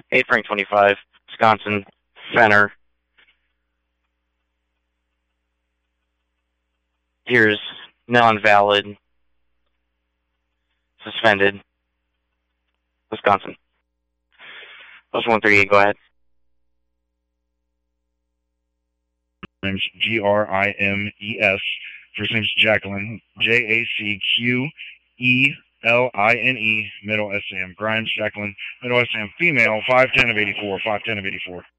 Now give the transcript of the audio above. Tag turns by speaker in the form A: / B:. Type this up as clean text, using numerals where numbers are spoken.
A: 8 Frank 25, Wisconsin, Fenner. Here's non-valid, suspended, Wisconsin. Post 138, go ahead.
B: Name's Grimes. First name's Jacqueline. Jacqueline. Middle SAM. Grimes Jacqueline. Middle SAM. Female. 5'10" of 84. 5'10" of 84.